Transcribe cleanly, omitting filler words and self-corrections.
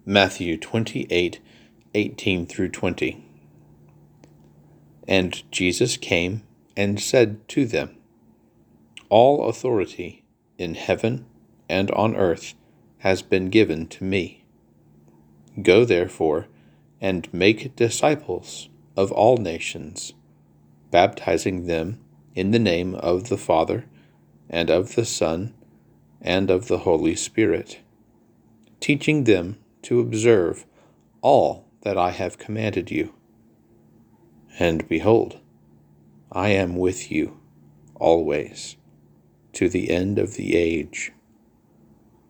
Matthew 28:18 through 20. And Jesus came and said to them, All authority in heaven and on earth has been given to me. Go therefore and make disciples of all nations, baptizing them in the name of the Father, and of the Son, and of the Holy Spirit, teaching them to observe all that I have commanded you. And behold, I am with you always, to the end of the age.